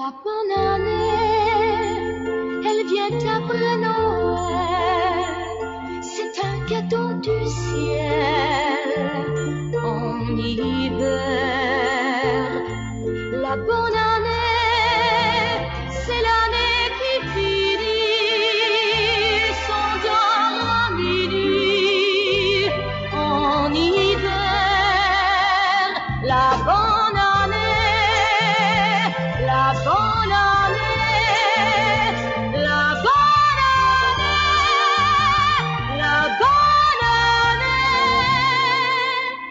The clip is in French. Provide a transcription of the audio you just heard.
La bonne année, elle vient après Noël. C'est un cadeau du ciel en hiver. La bonne